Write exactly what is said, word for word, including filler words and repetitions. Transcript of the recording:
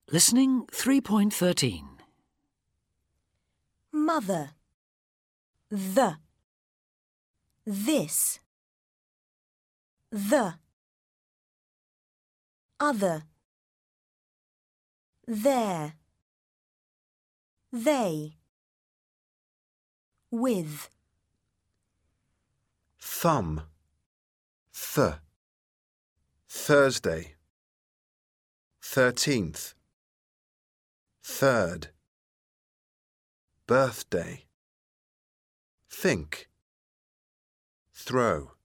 Listening three point thirteen. Mother. The. This. The. Other. There. They. With. Thumb. Th. Thursday. Thirteenth. Third. Birthday. Think. Throw.